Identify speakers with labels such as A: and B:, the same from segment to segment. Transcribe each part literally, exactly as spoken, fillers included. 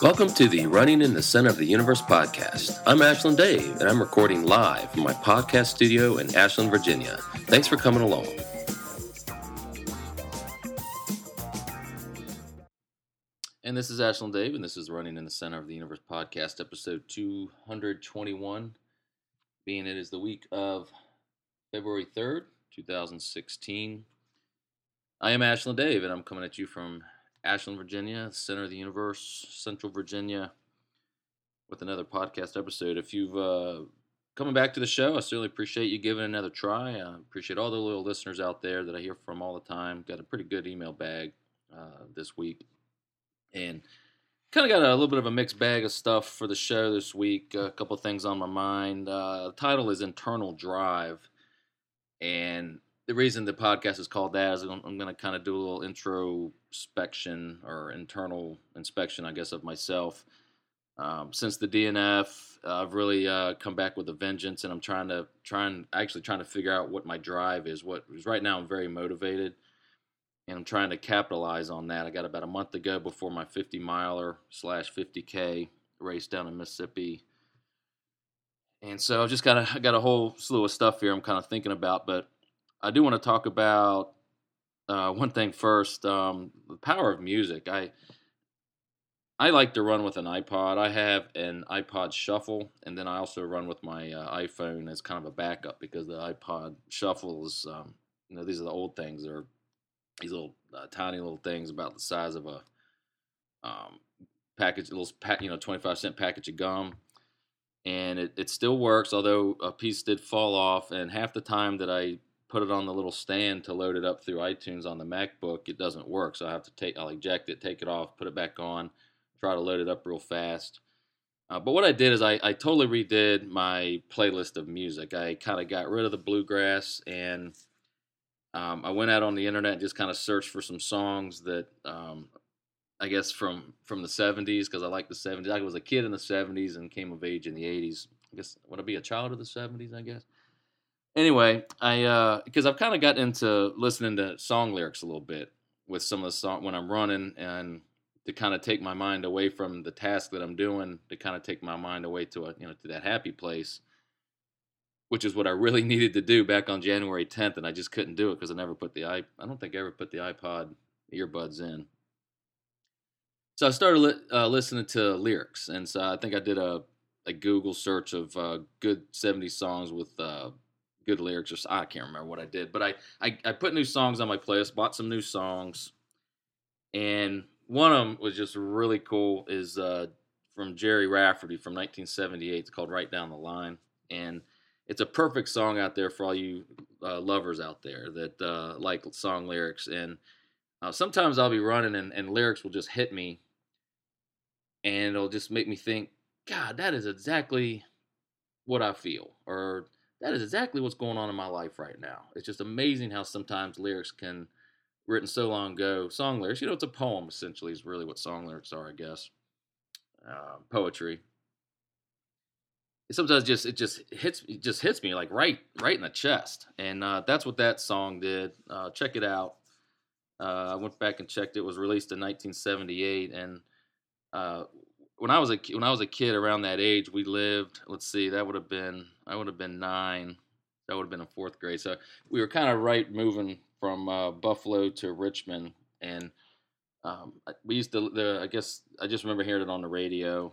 A: Welcome to the Running in the Center of the Universe podcast. I'm Ashland Dave, and I'm recording live from my podcast studio in Ashland, Virginia. Thanks for coming along. And this is Ashland Dave, and this is Running in the Center of the Universe podcast, episode two hundred twenty-one, being it is the week of February third, twenty sixteen. I am Ashland Dave, and I'm coming at you from Ashland, Virginia, center of the universe, Central Virginia, with another podcast episode. If you've uh, coming back to the show, I certainly appreciate you giving it another try. I appreciate all the loyal listeners out there that I hear from all the time. Got a pretty good email bag uh, this week, and kind of got a little bit of a mixed bag of stuff for the show this week. A couple of things on my mind. Uh, the title is Internal Drive, and the reason the podcast is called that is I'm, I'm going to kind of do a little introspection or internal inspection, I guess, of myself. Um, since the D N F, uh, I've really uh, come back with a vengeance, and I'm trying to trying actually trying to figure out what my drive is. What because right now I'm very motivated, and I'm trying to capitalize on that. I got about a month to go before my fifty miler slash fifty K race down in Mississippi, and so I've just got a, I got a whole slew of stuff here I'm kind of thinking about, but I do want to talk about uh, one thing first, um, the power of music. I I like to run with an iPod. I have an iPod Shuffle, and then I also run with my uh, iPhone as kind of a backup because the iPod Shuffle is, um, you know, these are the old things. They're these little uh, tiny little things about the size of a um, package, a little pack, you know, twenty-five cent package of gum. And it, it still works, although a piece did fall off, and half the time that I put it on the little stand to load it up through iTunes on the MacBook, it doesn't work. So I have to take, I'll eject it, take it off, put it back on, try to load it up real fast. Uh, but what I did is I, I totally redid my playlist of music. I kind of got rid of the bluegrass, and um, I went out on the internet and just kind of searched for some songs that um, I guess from, from the seventies, because I like the seventies. I was a kid in the seventies and came of age in the eighties. I guess, would I be a child of the seventies, I guess? Anyway, I uh, because I've kind of got into listening to song lyrics a little bit with some of the song when I'm running, and to kind of take my mind away from the task that I'm doing, to kind of take my mind away to a you know to that happy place, which is what I really needed to do back on January tenth, and I just couldn't do it because I never put the i I don't think I ever put the iPod earbuds in. So I started li- uh, listening to lyrics, and so I think I did a a Google search of uh, good seventies songs with uh, good lyrics, or I can't remember what I did, but I, I, I put new songs on my playlist, bought some new songs, and one of them was just really cool, is uh, from Gerry Rafferty from nineteen seventy-eight. It's called Right Down the Line, and it's a perfect song out there for all you uh, lovers out there that uh, like song lyrics, and uh, sometimes I'll be running and, and lyrics will just hit me, and it'll just make me think, God, that is exactly what I feel, or that is exactly what's going on in my life right now. It's just amazing how sometimes lyrics can, written so long ago, song lyrics, you know, it's a poem essentially is really what song lyrics are, I guess. Uh, poetry. It sometimes just it just hits it just hits me like right right in the chest, and uh, that's what that song did. Uh, check it out. Uh, I went back and checked. It was released in nineteen seventy-eight, and uh, when I was a when I was a kid around that age, we lived. Let's see, that would have been I would have been nine. That would have been in fourth grade. So we were kind of right moving from uh, Buffalo to Richmond, and um, we used to. The, I guess I just remember hearing it on the radio.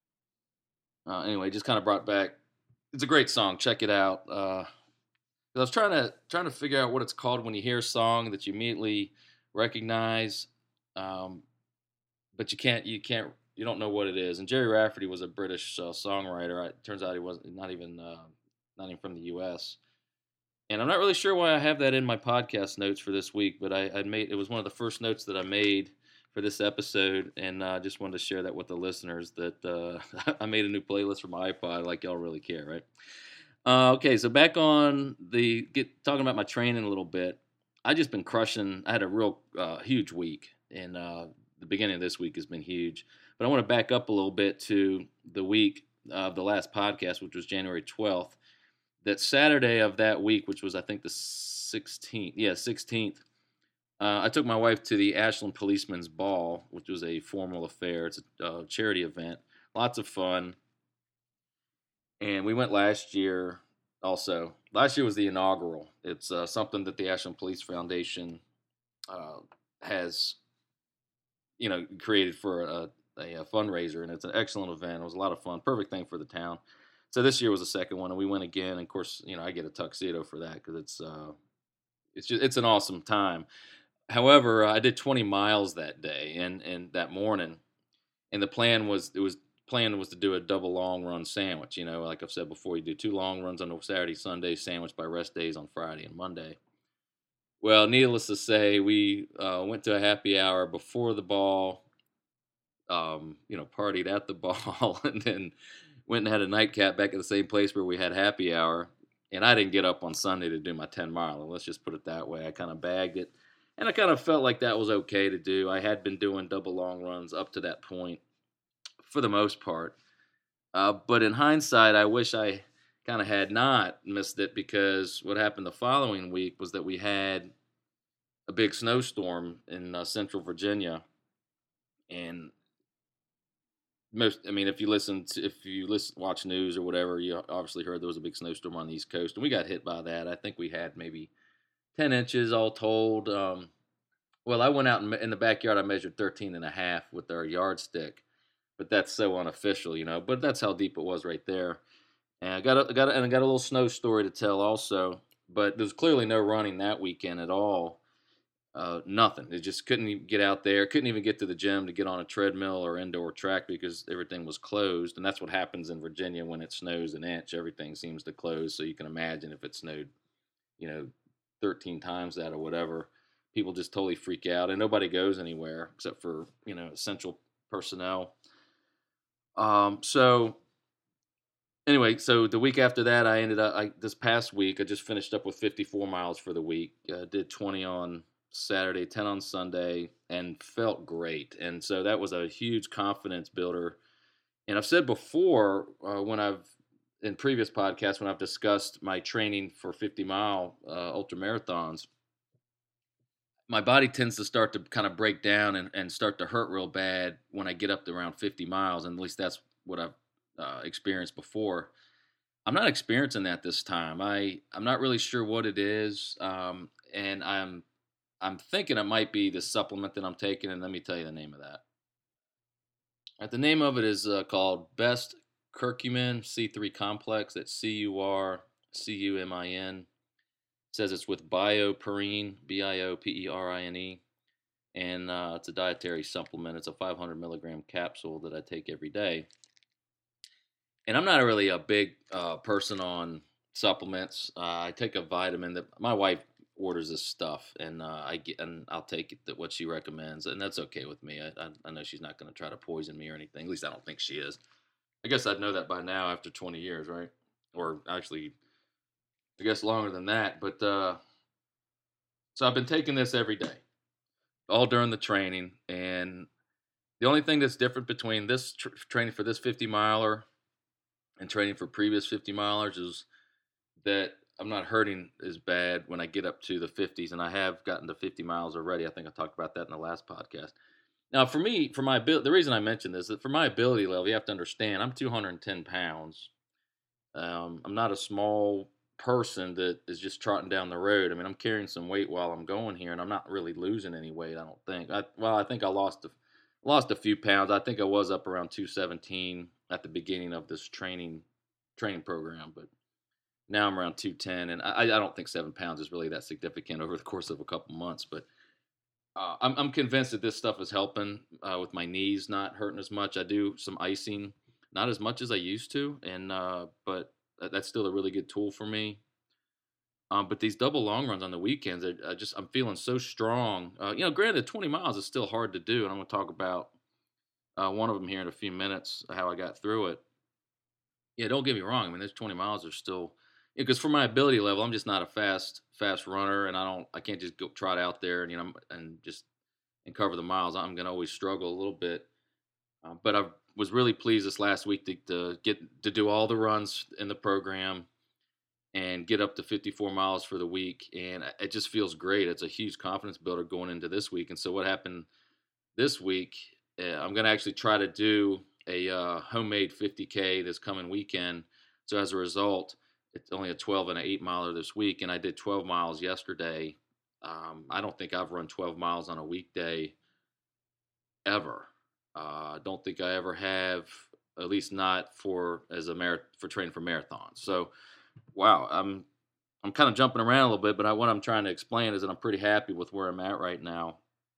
A: Uh, anyway, just kind of brought back. It's a great song. Check it out. Uh, I was trying to trying to figure out what it's called when you hear a song that you immediately recognize, um, but you can't you can't. You don't know what it is. And Gerry Rafferty was a British uh, songwriter. It turns out he wasn't not even uh, not even from the U S And I'm not really sure why I have that in my podcast notes for this week, but I I made it was one of the first notes that I made for this episode, and I uh, just wanted to share that with the listeners that uh, I made a new playlist for my iPod. Like y'all really care, right? Uh, okay, so back on the get talking about my training a little bit. I just been crushing. I had a real uh, huge week, and uh, the beginning of this week has been huge. But I want to back up a little bit to the week of the last podcast, which was January twelfth. That Saturday of that week, which was I think the sixteenth, yeah, sixteenth, Uh, I took my wife to the Ashland Policeman's Ball, which was a formal affair. It's a uh, charity event. Lots of fun. And we went last year also. Last year was the inaugural. It's uh, something that the Ashland Police Foundation uh, has, you know, created for a, a, a fundraiser, and it's an excellent event. It was a lot of fun. Perfect thing for the town. So this year was the second one, and we went again. And of course, you know, I get a tuxedo for that because it's uh, it's just it's an awesome time. However, I did twenty miles that day and and that morning, and the plan was it was plan was to do a double long run sandwich. You know, like I've said before, you do two long runs on a Saturday, Sunday, sandwiched by rest days on Friday and Monday. Well, needless to say, we uh, went to a happy hour before the ball. Um, you know, partied at the ball, and then went and had a nightcap back at the same place where we had happy hour. And I didn't get up on Sunday to do my ten mile. Let's just put it that way. I kind of bagged it. And I kind of felt like that was okay to do. I had been doing double long runs up to that point for the most part. Uh, but in hindsight, I wish I kind of had not missed it, because what happened the following week was that we had a big snowstorm in uh, central Virginia. And most, I mean, if you listen to, if you listen, watch news or whatever, you obviously heard there was a big snowstorm on the East Coast, and we got hit by that. I think we had maybe ten inches all told. Um, well, I went out in, in the backyard. I measured thirteen and a half with our yardstick, but that's so unofficial, you know. But that's how deep it was right there. And I got a, got a, and I got a little snow story to tell also. But there was clearly no running that weekend at all. Uh, nothing. They just couldn't even get out there. Couldn't even get to the gym to get on a treadmill or indoor track because everything was closed. And that's what happens in Virginia when it snows an inch. Everything seems to close. So you can imagine if it snowed, you know, thirteen times that or whatever, people just totally freak out, and nobody goes anywhere except for, you know, essential personnel. Um, so anyway, so the week after that, I ended up, I, this past week, I just finished up with fifty-four miles for the week. Uh, did twenty on Saturday, ten on Sunday, and felt great. And so that was a huge confidence builder. And I've said before, uh, when I've, in previous podcasts, when I've discussed my training for fifty mile uh, ultra marathons, my body tends to start to kind of break down and, and start to hurt real bad when I get up to around fifty miles. And at least that's what I've uh, experienced before. I'm not experiencing that this time. I, I'm not really sure what it is. Um, and I'm, I'm thinking it might be the supplement that I'm taking. And let me tell you the name of that. All right, the name of it is uh, called Best Curcumin C three Complex. That's C U R C U M I N. It says it's with BioPerine, B I O P E R I N E. And uh, it's a dietary supplement. It's a five hundred milligram capsule that I take every day. And I'm not really a big uh, person on supplements. Uh, I take a vitamin that my wife orders this stuff, and uh, I get, and I'll take it, what she recommends, and that's okay with me. I, I, I know she's not going to try to poison me or anything. At least I don't think she is. I guess I'd know that by now after twenty years, right? Or actually, I guess longer than that. But uh, so I've been taking this every day, all during the training, and the only thing that's different between this tr- training for this fifty miler and training for previous fifty milers is that I'm not hurting as bad when I get up to the fifties, and I have gotten to fifty miles already. I think I talked about that in the last podcast. Now, for me, for my ability, the reason I mentioned this is that for my ability level, you have to understand I'm two hundred ten pounds. Um, I'm not a small person that is just trotting down the road. I mean, I'm carrying some weight while I'm going here, and I'm not really losing any weight, I don't think. I, well, I think I lost a, lost a few pounds. I think I was up around two seventeen at the beginning of this training training program, but now I'm around two ten, and I, I don't think seven pounds is really that significant over the course of a couple months, but uh, I'm, I'm convinced that this stuff is helping uh, with my knees not hurting as much. I do some icing, not as much as I used to, and uh, but that's still a really good tool for me. Um, but these double long runs on the weekends, I, I just I'm feeling so strong. Uh, you know, granted, twenty miles is still hard to do, and I'm going to talk about uh, one of them here in a few minutes, how I got through it. Yeah, don't get me wrong. I mean, those twenty miles are still, because for my ability level, I'm just not a fast fast runner, and I don't I can't just go trot out there and you know and just and cover the miles. I'm going to always struggle a little bit. Uh, but I was really pleased this last week to, to get to do all the runs in the program. and get up to fifty-four miles for the week. And it just feels great. It's a huge confidence builder going into this week. And so what happened this week, uh, I'm going to actually try to do a uh, homemade fifty K this coming weekend. So as a result, it's only a twelve and an eight miler this week. And I did twelve miles yesterday. Um, I don't think I've run twelve miles on a weekday ever. I uh, don't think I ever have, at least not for as a mar- for training for marathons. So, wow, I'm I'm kind of jumping around a little bit, but I, what I'm trying to explain is that I'm pretty happy with where I'm at right now.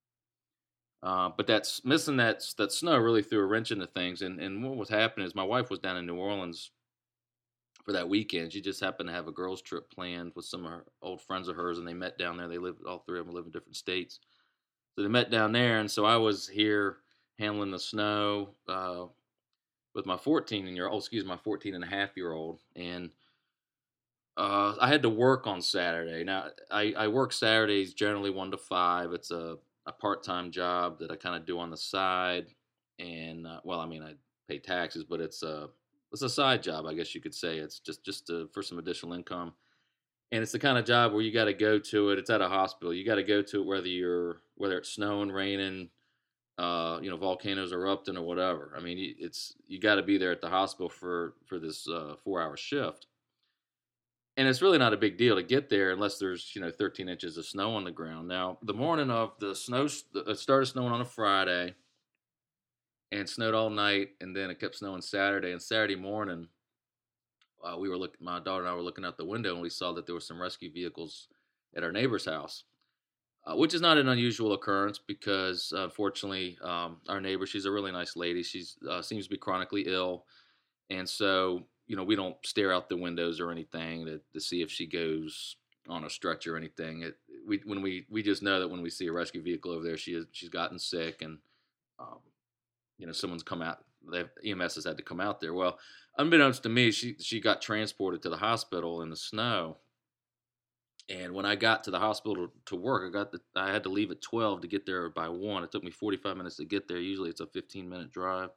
A: Uh, but that's missing that that snow really threw a wrench into things. And and what was happening is my wife was down in New Orleans for that weekend. She just happened to have a girls' trip planned with some of her old friends of hers, and they met down there. They live all three of them live in different states, so they met down there. And so I was here handling the snow uh, with my fourteen year old, excuse me, my fourteen and a half year old, and uh, I had to work on Saturday. Now I, I work Saturdays generally one to five. It's a, a part time job that I kind of do on the side, and uh, well, I mean I pay taxes, but it's a it's a side job, I guess you could say. It's just just to, for some additional income, and it's the kind of job where you got to go to it. It's at a hospital. You got to go to it whether you're whether it's snowing, raining, uh, you know, volcanoes erupting or whatever. I mean, it's you got to be there at the hospital for for this uh, four hour shift, and it's really not a big deal to get there unless there's you know thirteen inches of snow on the ground. Now, the morning of the snow, it started snowing on a Friday, and snowed all night, and then it kept snowing Saturday. And Saturday morning, uh, we were looking, my daughter and I were looking out the window, and we saw that there were some rescue vehicles at our neighbor's house. Uh, which is not an unusual occurrence because, uh, unfortunately, um, our neighbor, she's a really nice lady. She uh, seems to be chronically ill. And so, you know, we don't stare out the windows or anything to, to see if she goes on a stretcher or anything. It, we when we, we just know that when we see a rescue vehicle over there, she is, she's gotten sick and, um, you know, someone's come out. They've, E M S has had to come out there. Well, unbeknownst to me, she, she got transported to the hospital in the snow. And when I got to the hospital to work, I got the, I had to leave at twelve to get there by one. It took me forty-five minutes to get there. Usually it's a fifteen minute drive.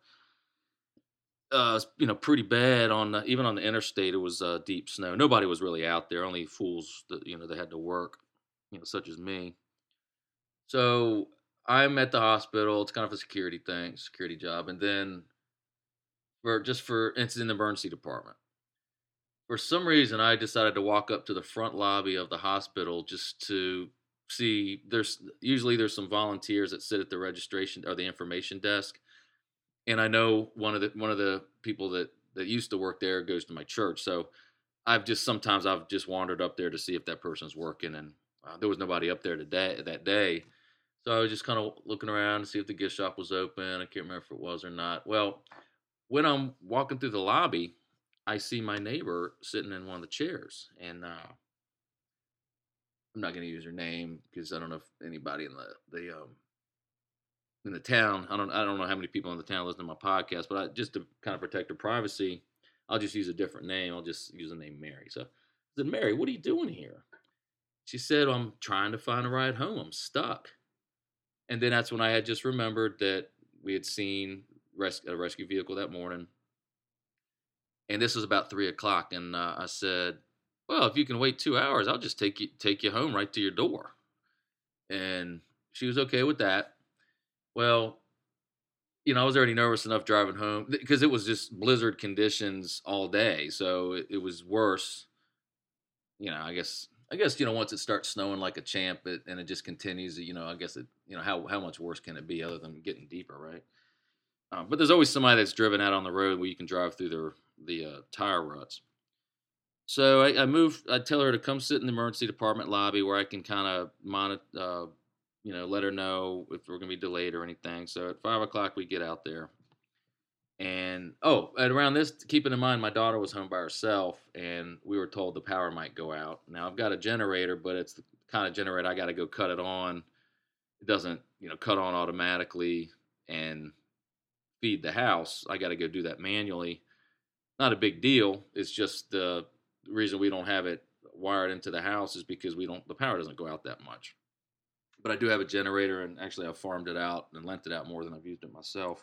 A: Uh, you know, pretty bad on the, even on the interstate. It was uh, deep snow. Nobody was really out there. Only fools that you know they had to work, you know, such as me. So I'm at the hospital. It's kind of a security thing, security job, and then for just for it's in the emergency department. For some reason, I decided to walk up to the front lobby of the hospital just to see. There's usually there's some volunteers that sit at the registration or the information desk, and I know one of the one of the people that that used to work there goes to my church. So I've just sometimes I've just wandered up there to see if that person's working, and uh, there was nobody up there today that day. So I was just kind of looking around to see if the gift shop was open. I can't remember if it was or not. Well, when I'm walking through the lobby, I see my neighbor sitting in one of the chairs, and uh, I'm not going to use her name because I don't know if anybody in the the um, in the town. I don't I don't know how many people in the town listen to my podcast, but I, just to kind of protect her privacy, I'll just use a different name. I'll just use the name Mary. So I said, Mary, what are you doing here? She said, I'm trying to find a ride home. I'm stuck. And then that's when I had just remembered that we had seen res- a rescue vehicle that morning. And this was about three o'clock, and uh, I said, "Well, if you can wait two hours, I'll just take you take you home right to your door." And she was okay with that. Well, you know, I was already nervous enough driving home because it was just blizzard conditions all day, so it, it was worse. You know, I guess I guess you know once it starts snowing like a champ, it, and it just continues. You know, I guess it you know how how much worse can it be other than getting deeper, right? Um, but there's always somebody that's driven out on the road where you can drive through the the uh, tire ruts. So I, I move. I tell her to come sit in the emergency department lobby where I can kind of monitor, uh, you know, let her know if we're going to be delayed or anything. So at five o'clock we get out there, and oh, and around this, keeping in mind my daughter was home by herself, and we were told the power might go out. Now I've got a generator, but it's the kind of generator I got to go cut it on. It doesn't, you know, cut on automatically and feed the house. I got to go do that manually. Not a big deal. It's just the reason we don't have it wired into the house is because we don't. The power doesn't go out that much. But I do have a generator, and actually I've farmed it out and lent it out more than I've used it myself.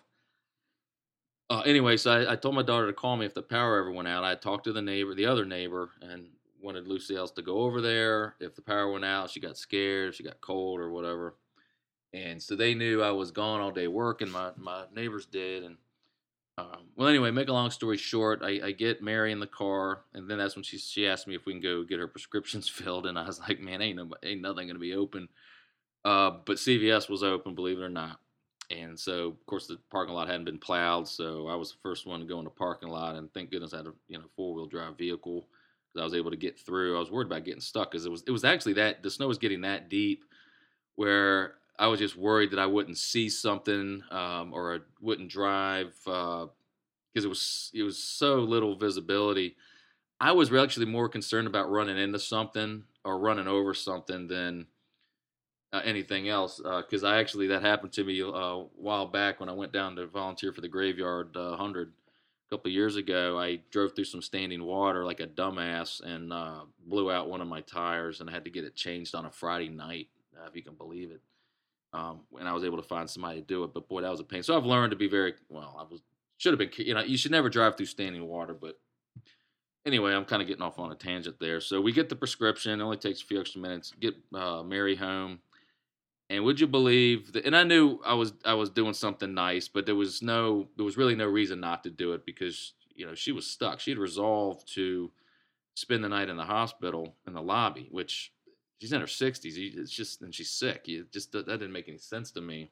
A: Uh, anyway, so I, I told my daughter to call me if the power ever went out. I talked to the neighbor, the other neighbor, and wanted Lucy else to go over there. If the power went out, she got scared, she got cold or whatever. And so they knew I was gone all day working. My my neighbors did, and um, well, anyway, make a long story short, I, I get Mary in the car, and then that's when she she asked me if we can go get her prescriptions filled, and I was like, man, ain't no ain't nothing gonna be open. Uh, but C V S was open, believe it or not. And so, of course, the parking lot hadn't been plowed, so I was the first one to go in the parking lot, and thank goodness I had a you know four wheel drive vehicle because I was able to get through. I was worried about getting stuck because it was it was actually that the snow was getting that deep where I was just worried that I wouldn't see something um, or I wouldn't drive because uh, it was it was so little visibility. I was actually more concerned about running into something or running over something than uh, anything else because uh, I actually that happened to me uh, a while back when I went down to volunteer for the Graveyard uh, one hundred a couple of years ago. I drove through some standing water like a dumbass and uh, blew out one of my tires and I had to get it changed on a Friday night, uh, if you can believe it. Um, and I was able to find somebody to do it, but boy, that was a pain. So I've learned to be very well. I was should have been, you know, you should never drive through standing water. But anyway, I'm kind of getting off on a tangent there. So we get the prescription. It only takes a few extra minutes. Get uh, Mary home, and would you believe that? And I knew I was I was doing something nice, but there was no there was really no reason not to do it because you know she was stuck. She had resolved to spend the night in the hospital in the lobby, which she's in her sixties. It's just, and she's sick. You just that didn't make any sense to me.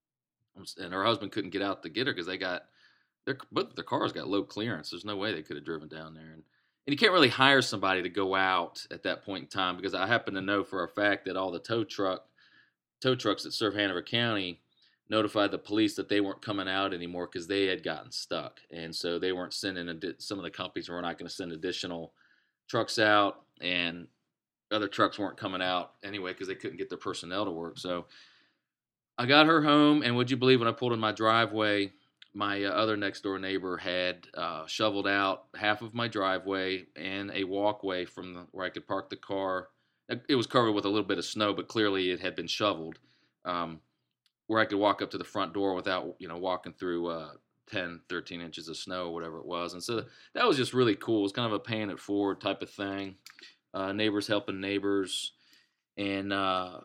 A: And her husband couldn't get out to get her because they got their both their cars got low clearance. There's no way they could have driven down there. And and you can't really hire somebody to go out at that point in time because I happen to know for a fact that all the tow truck tow trucks that serve Hanover County notified the police that they weren't coming out anymore because they had gotten stuck, and so they weren't sending. Adi- some of the companies were not going to send additional trucks out, and other trucks weren't coming out anyway because they couldn't get their personnel to work. So I got her home, and would you believe when I pulled in my driveway, my uh, other next door neighbor had uh, shoveled out half of my driveway and a walkway from the, where I could park the car. It was covered with a little bit of snow, but clearly it had been shoveled, um, where I could walk up to the front door without, you know, walking through uh, ten, thirteen inches of snow or whatever it was. And so that was just really cool. It was kind of a paying it forward type of thing. Uh, neighbors helping neighbors. And uh,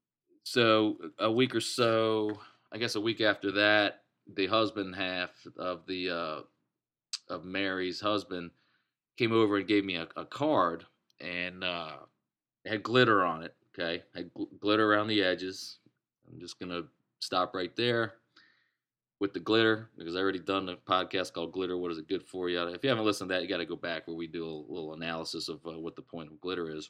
A: so a week or so, I guess a week after that, the husband half of the uh, of Mary's husband came over and gave me a, a card, and uh, it had glitter on it. Okay, had gl- glitter around the edges. I'm just gonna stop right there with the glitter because I already done a podcast called Glitter. What is it good for you? If you haven't listened to that, you got to go back where we do a little analysis of uh, what the point of glitter is.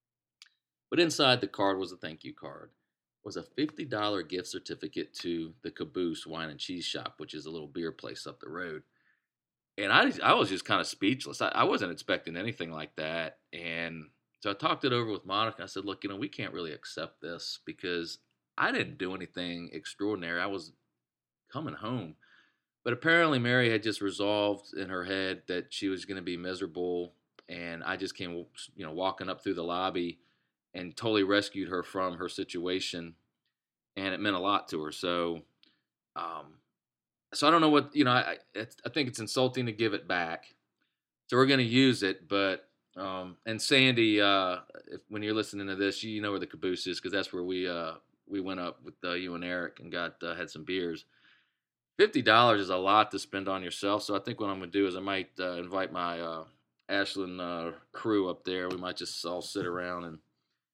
A: But inside the card was a thank you card. It was a fifty dollars gift certificate to the Caboose Wine and Cheese Shop, which is a little beer place up the road. And I, I was just kind of speechless. I, I wasn't expecting anything like that. And so I talked it over with Monica. I said, look, you know, we can't really accept this because I didn't do anything extraordinary. I was coming home. But apparently Mary had just resolved in her head that she was going to be miserable. And I just came, you know, walking up through the lobby and totally rescued her from her situation. And it meant a lot to her. So, um, so I don't know what, you know, I, I think it's insulting to give it back. So we're going to use it. But, um, and Sandy, uh, if, when you're listening to this, you know where the Caboose is because that's where we, uh, we went up with uh, you and Eric and got, uh, had some beers. fifty dollars is a lot to spend on yourself. So I think what I'm going to do is I might uh, invite my uh, Ashland uh, crew up there. We might just all sit around and,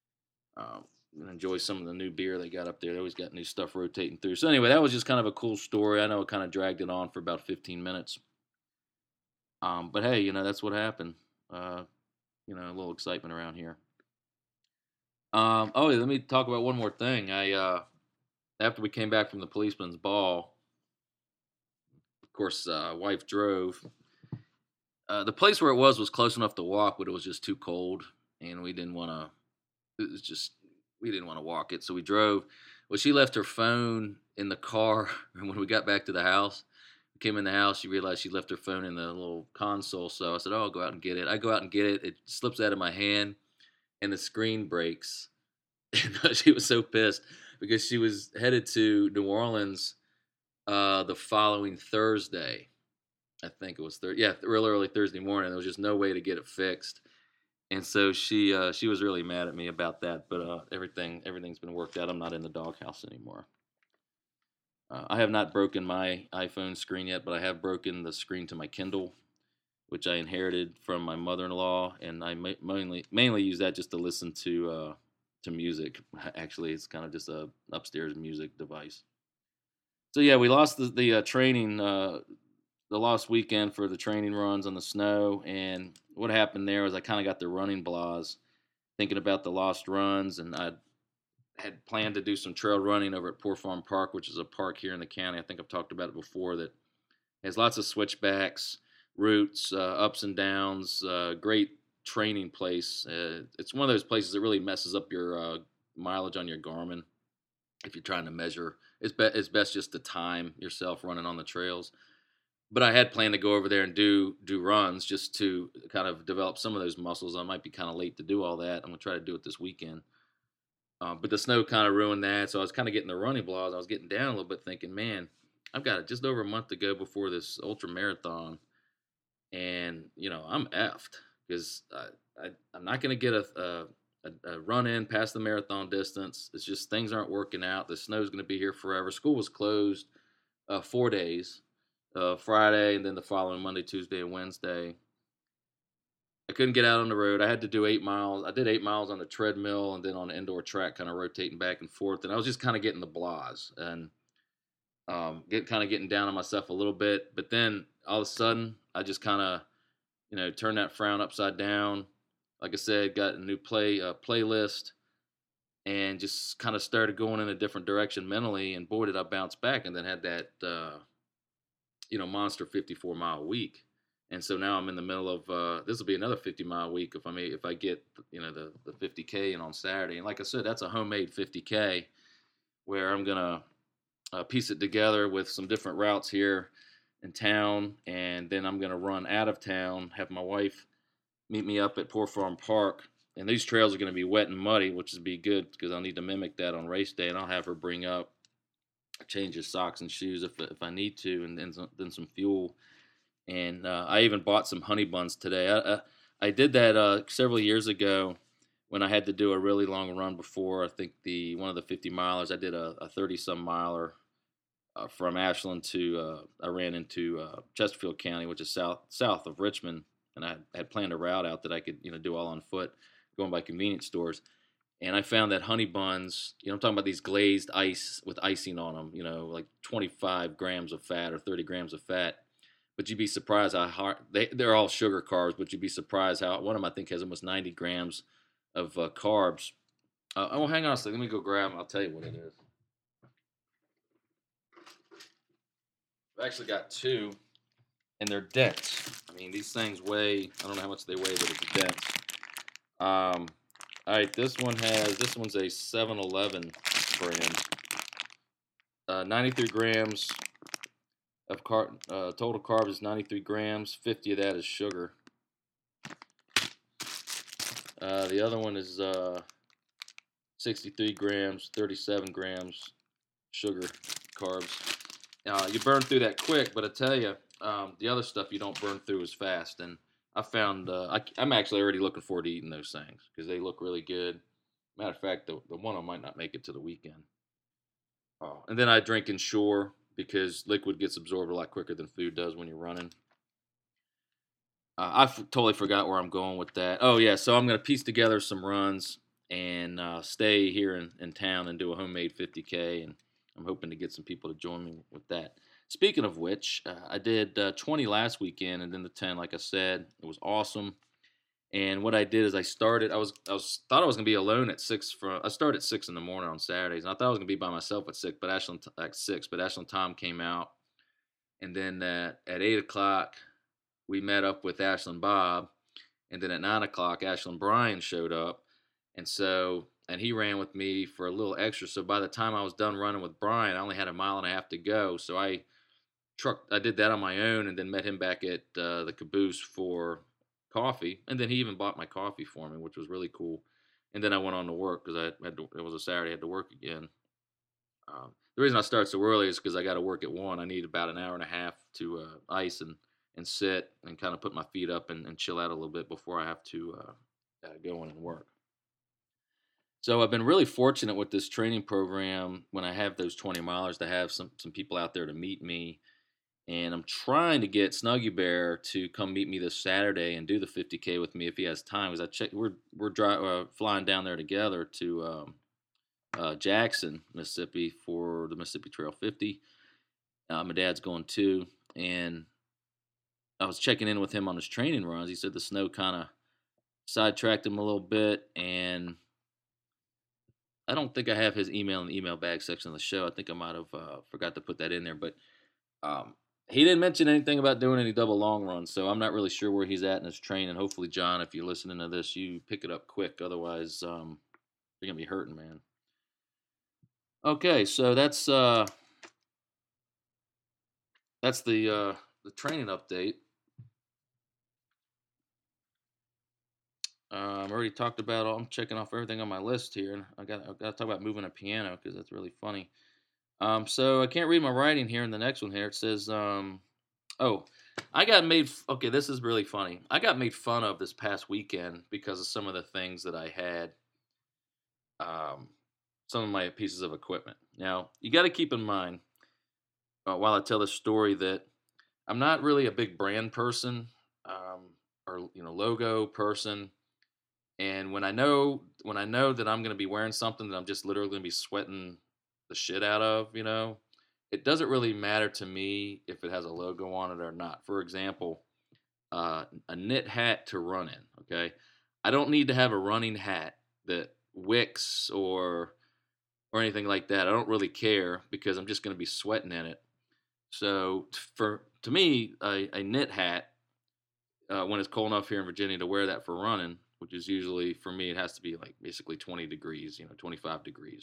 A: uh, and enjoy some of the new beer they got up there. They always got new stuff rotating through. So anyway, that was just kind of a cool story. I know it kind of dragged it on for about fifteen minutes. Um, but hey, you know, that's what happened. Uh, you know, a little excitement around here. Um, oh, let me talk about one more thing. I uh, after we came back from the policeman's ball, of course, uh, wife drove. Uh, the place where it was was close enough to walk, but it was just too cold, and we didn't want to. It was just we didn't want to walk it, so we drove. Well, she left her phone in the car, and when we got back to the house, we came in the house, she realized she left her phone in the little console. So I said, "Oh, I'll go out and get it." I go out and get it. It slips out of my hand, and the screen breaks. And she was so pissed because she was headed to New Orleans uh, the following Thursday. I think it was Thursday. Yeah, real early Thursday morning. There was just no way to get it fixed. And so she uh, she was really mad at me about that. But uh, everything everything's been worked out. I'm not in the doghouse anymore. Uh, I have not broken my iPhone screen yet, but I have broken the screen to my Kindle, which I inherited from my mother-in-law, and I ma- mainly mainly use that just to listen to uh, to music. Actually, it's kind of just a upstairs music device. So yeah, we lost the the uh, training uh, the last weekend for the training runs on the snow, and what happened there was I kind of got the running blahs, thinking about the lost runs, and I had planned to do some trail running over at Poor Farm Park, which is a park here in the county. I think I've talked about it before. That has lots of switchbacks, routes, uh, ups and downs. Uh, great training place. Uh, it's one of those places that really messes up your uh, mileage on your Garmin if you're trying to measure. It's, be- it's best just to time yourself running on the trails. But I had planned to go over there and do do runs just to kind of develop some of those muscles. I might be kind of late to do all that. I'm gonna try to do it this weekend. Um, but the snow kind of ruined that, so I was kind of getting the running blahs. I was getting down a little bit, thinking, man, I've got just over a month to go before this ultra marathon, and you know I'm effed because I, I I'm not going to get a, a a run in past the marathon distance. It's just things aren't working out. The snow's going to be here forever. School was closed uh, four days, uh, Friday, and then the following Monday, Tuesday, and Wednesday. I couldn't get out on the road. I had to do eight miles. I did eight miles on the treadmill and then on the indoor track, kind of rotating back and forth. And I was just kind of getting the blahs and um, get kind of getting down on myself a little bit. But then all of a sudden, I just kind of, you know, turned that frown upside down. Like I said, got a new play uh, playlist and just kind of started going in a different direction mentally. And boy, did I bounce back, and then had that, uh, you know, monster fifty-four mile week. And so now I'm in the middle of uh, this will be another fifty mile week if I may if I get you know the the fifty K in on Saturday. And like I said, that's a homemade fifty K where I'm gonna uh, piece it together with some different routes here in town, and then I'm gonna run out of town. Have my wife meet me up at Poor Farm Park, and these trails are gonna be wet and muddy, which would be good because I'll need to mimic that on race day, and I'll have her bring up change his socks and shoes if if I need to, and then some, then some fuel. And uh, I even bought some honey buns today. I I, I did that uh, several years ago when I had to do a really long run before. I think the one of the fifty milers. I did a thirty some miler uh, from Ashland to uh, I ran into uh, Chesterfield County, which is south south of Richmond, and I had planned a route out that I could you know do all on foot, going by convenience stores. And I found that honey buns, you know, I'm talking about these glazed ice with icing on them, you know, like twenty-five grams of fat or thirty grams of fat. But you'd be surprised how hard they, they're all sugar carbs, but you'd be surprised how one of them I think has almost ninety grams of uh, carbs. Uh, oh, hang on a second. Let me go grab them. I'll tell you what it is. I've actually got two, and they're dense. I mean, these things weigh, I don't know how much they weigh, but it's dense. Um, all right, this one has, this one's a seven eleven brand. Uh, ninety-three grams of car, uh, total carbs is ninety-three grams. fifty of that is sugar. Uh, the other one is uh, sixty-three grams, thirty-seven grams sugar carbs. Uh, you burn through that quick, but I tell you, um, the other stuff you don't burn through as fast. And I found uh, I, I'm actually already looking forward to eating those things because they look really good. Matter of fact, the, the one I might not make it to the weekend. Oh, and then I drink Ensure because liquid gets absorbed a lot quicker than food does when you're running. Uh, I f- totally forgot where I'm going with that. Oh yeah, so I'm gonna piece together some runs and uh, stay here in, in town and do a homemade fifty K, and I'm hoping to get some people to join me with that. Speaking of which, uh, I did uh, twenty last weekend and then the ten. Like I said, it was awesome. And what I did is I started. I was I was thought I was gonna be alone at six. For I started at six in the morning on Saturdays, and I thought I was gonna be by myself at six. But Ashland at six. But Ashland Tom came out, and then at, at eight o'clock we met up with Ashland Bob, and then at nine o'clock Ashland Brian showed up, and so and he ran with me for a little extra. So by the time I was done running with Brian, I only had a mile and a half to go. So I truck I did that on my own, and then met him back at uh, the caboose for coffee, and then he even bought my coffee for me, which was really cool. And then I went on to work because I had to, it was a Saturday, I had to work again. Um, the reason I start so early is because I got to work at one. I need about an hour and a half to uh, ice and and sit and kind of put my feet up and, and chill out a little bit before I have to uh, uh, go in and work. So I've been really fortunate with this training program when I have those twenty milers to have some some people out there to meet me. And I'm trying to get Snuggy Bear to come meet me this Saturday and do the fifty K with me if he has time. Because I check, we're we're dry, uh, flying down there together to um, uh, Jackson, Mississippi for the Mississippi Trail fifty. Uh, my dad's going too, and I was checking in with him on his training runs. He said the snow kind of sidetracked him a little bit, and I don't think I have his email in the email bag section of the show. I think I might have uh, forgot to put that in there, but um, he didn't mention anything about doing any double long runs, so I'm not really sure where he's at in his training. Hopefully, John, if you're listening to this, you pick it up quick. Otherwise, um, you're gonna be hurting, man. Okay, so that's uh, that's the uh, the training update. Uh, I've already talked about. I'm checking off everything on my list here, and I got I got to talk about moving a piano because that's really funny. Um, so I can't read my writing here in the next one here. It says, um, oh, I got made. Okay, this is really funny. I got made fun of this past weekend because of some of the things that I had. Um, some of my pieces of equipment. Now you got to keep in mind uh, while I tell this story that I'm not really a big brand person um, or you know logo person. And when I know when I know that I'm going to be wearing something that I'm just literally going to be sweating the shit out of, you know, it doesn't really matter to me if it has a logo on it or not. For example, uh, a knit hat to run in. Okay, I don't need to have a running hat that wicks or or anything like that. I don't really care because I'm just going to be sweating in it. So for to me, a, a knit hat uh, when it's cold enough here in Virginia to wear that for running, which is usually for me, it has to be like basically twenty degrees, you know, twenty-five degrees.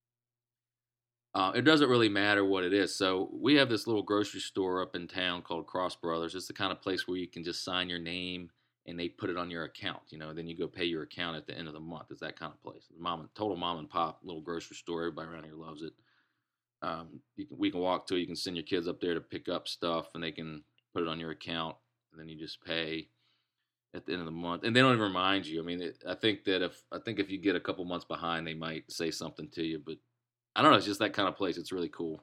A: Uh, it doesn't really matter what it is. So we have this little grocery store up in town called Cross Brothers. It's the kind of place where you can just sign your name and they put it on your account, you know, and then you go pay your account at the end of the month. It's that kind of place. Mom, total mom and pop little grocery store. Everybody around here loves it. Um, you can, we can walk to it. You can send your kids up there to pick up stuff and they can put it on your account and then you just pay at the end of the month. And they don't even remind you. I mean, it, I think that if, I think if you get a couple months behind, they might say something to you, but I don't know. It's just that kind of place. It's really cool.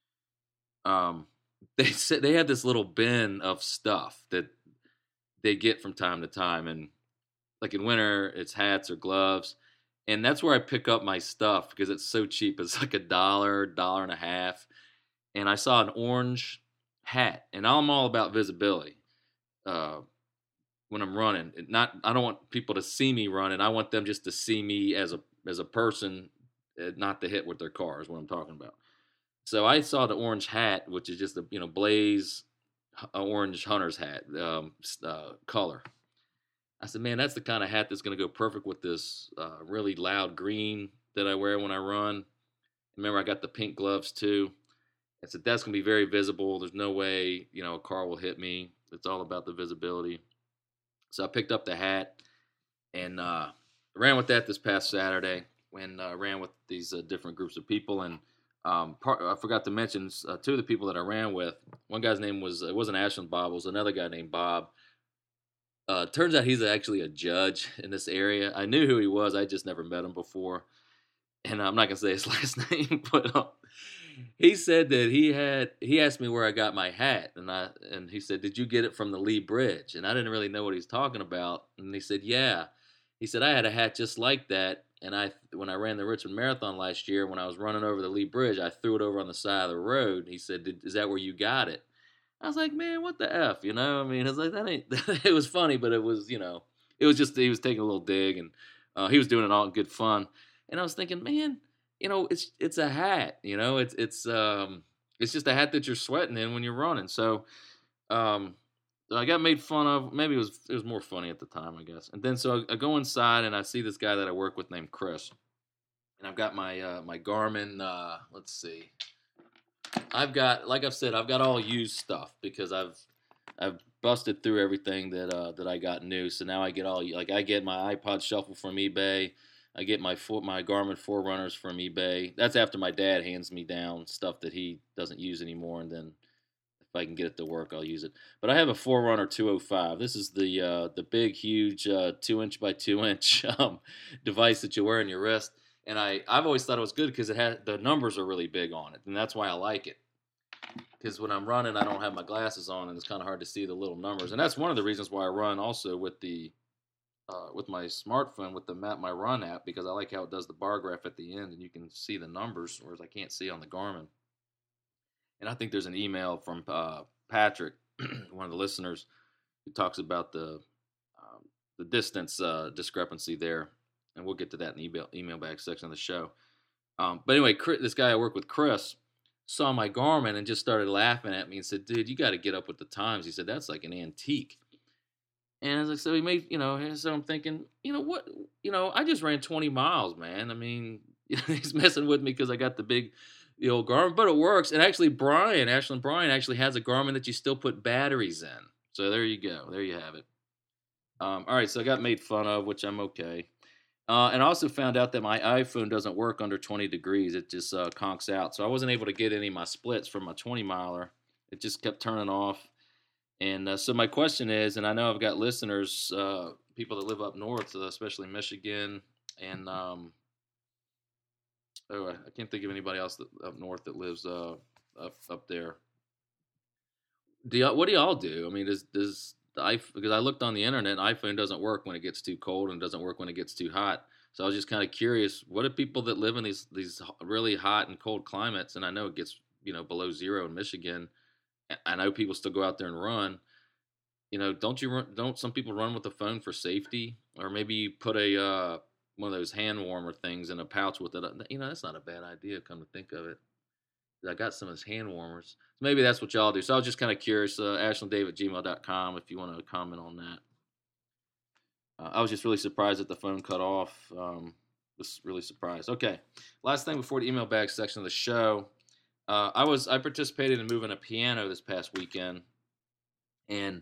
A: Um, they said they have this little bin of stuff that they get from time to time, and like in winter, it's hats or gloves, and that's where I pick up my stuff because it's so cheap. It's like a dollar, dollar and a half, and I saw an orange hat, and I'm all about visibility. Uh, when I'm running, not I don't want people to see me running. I want them just to see me as a as a person, not to hit with their car is what I'm talking about. So I saw the orange hat, which is just a you know blaze orange hunter's hat um, uh, color. I said, man, that's the kind of hat that's going to go perfect with this uh, really loud green that I wear when I run. Remember, I got the pink gloves too. I said that's going to be very visible. There's no way you know a car will hit me. It's all about the visibility. So I picked up the hat and uh, ran with that this past Saturday. When I uh, ran with these uh, different groups of people, and um, part, I forgot to mention uh, two of the people that I ran with. One guy's name was it wasn't Ashland Bob, it was another guy named Bob. Uh, turns out he's actually a judge in this area. I knew who he was, I just never met him before, and I'm not gonna say his last name, but uh, he said that he had he asked me where I got my hat, and I and he said, "Did you get it from the Lee Bridge?" And I didn't really know what he's talking about, and he said, "Yeah." He said, I had a hat just like that, and I when I ran the Richmond Marathon last year, when I was running over the Lee Bridge, I threw it over on the side of the road. He said, Is that where you got it? I was like, man, what the F, you know? I mean, it's like, that ain't, it was funny, but it was, you know, it was just, he was taking a little dig, and uh, he was doing it all in good fun. And I was thinking, man, you know, it's it's a hat, you know, it's, it's, um, it's just a hat that you're sweating in when you're running. So, um, I got made fun of. Maybe it was it was more funny at the time, I guess. And then so I, I go inside and I see this guy that I work with named Chris, and I've got my uh, my Garmin. Uh, let's see, I've got like I've said, I've got all used stuff because I've I've busted through everything that uh, that I got new. So now I get all like I get my iPod Shuffle from eBay. I get my my Garmin Forerunners from eBay. That's after my dad hands me down stuff that he doesn't use anymore, and then if I can get it to work, I'll use it. But I have a Forerunner two oh five. This is the uh, the big, huge uh, two inch by two inch um, device that you wear on your wrist. And I I've always thought it was good because it had the numbers are really big on it, and that's why I like it. Because when I'm running, I don't have my glasses on, and it's kind of hard to see the little numbers. And that's one of the reasons why I run also with the uh, with my smartphone with the Map My Run app, because I like how it does the bar graph at the end, and you can see the numbers, whereas I can't see on the Garmin. And I think there's an email from uh, Patrick, one of the listeners, who talks about the um, the distance uh, discrepancy there, and we'll get to that in the email email bag section of the show. Um, but anyway, Chris, this guy I work with, Chris, saw my Garmin and just started laughing at me and said, "Dude, you got to get up with the times." He said, "That's like an antique." And I was like, so he made, you know, so I'm thinking, you know what, you know, I just ran twenty miles, man. I mean, he's messing with me because I got the big, the old Garmin, but it works. And actually, Brian, Ashlyn Brian actually has a Garmin that you still put batteries in. So there you go. There you have it. Um, all right, so I got made fun of, which I'm okay. Uh, and I also found out that my iPhone doesn't work under twenty degrees. It just uh, conks out. So I wasn't able to get any of my splits from my twenty miler. It just kept turning off. And uh, so my question is, and I know I've got listeners, uh, people that live up north, uh, especially Michigan, and um, oh, I can't think of anybody else that, up north that lives uh, up up there. Do y'all, what do y'all do? I mean, does does the iPhone, because I looked on the internet, iPhone doesn't work when it gets too cold and doesn't work when it gets too hot. So I was just kind of curious, what do people that live in these these really hot and cold climates, and I know it gets, you know, below zero in Michigan. I know people still go out there and run. You know, don't you run, don't some people run with the phone for safety, or maybe you put a uh, one of those hand warmer things in a pouch with it? You know, that's not a bad idea. Come to think of it, I got some of those hand warmers. So maybe that's what y'all do. So I was just kind of curious. Uh, Ashlyn Dave at gmail dot com if you want to comment on that. Uh, I was just really surprised that the phone cut off. Um, was really surprised. Okay, last thing before the email bag section of the show. Uh, I was I participated in moving a piano this past weekend, and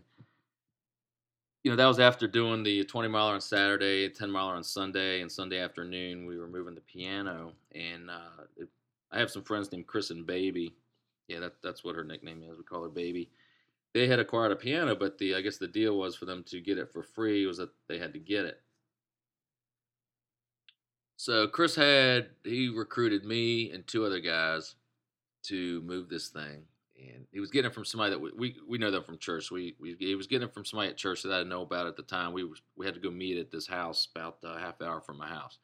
A: you know that was after doing the twenty miler on Saturday, ten miler on Sunday, and Sunday afternoon we were moving the piano. And uh, it, I have some friends named Chris and Baby. Yeah, that that's what her nickname is. We call her Baby. They had acquired a piano, but the I guess the deal was for them to get it for free was that they had to get it. So Chris had he recruited me and two other guys to move this thing, and he was getting it from somebody that we we, we know them from church. We, we he was getting it from somebody at church that I didn't know about at the time. We was, we had to go meet at this house about a half hour from my house,